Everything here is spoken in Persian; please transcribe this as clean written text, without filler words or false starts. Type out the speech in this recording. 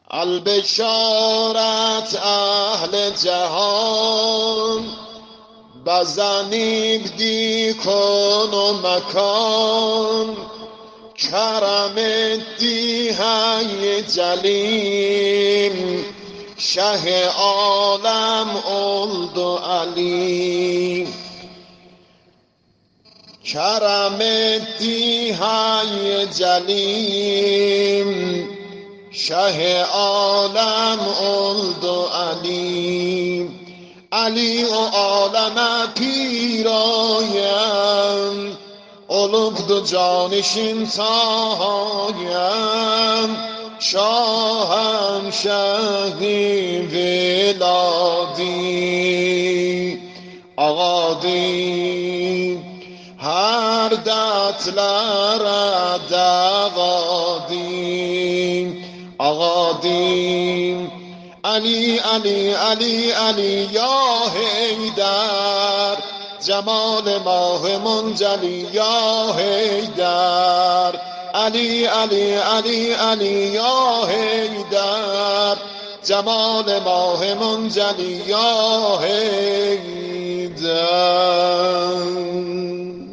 البشارت اهل جهان، بزنید دیکن و مکان. کرم دیهی جلیم، شه عالم اولد و علیم. کرم دیهی جلیم، شه عالم اولد و علیم. علی و عالم پیرایم، اولد و جانشین تایم. شاهم شهی ولادی آقادی، هر دتلر دقادی آقادی. علی علی علی علی یا حیدر، جمال ماه منجلی یا حیدر. علی علی علی علی یا حیدر، جمال ماه منجلی یا حیدر.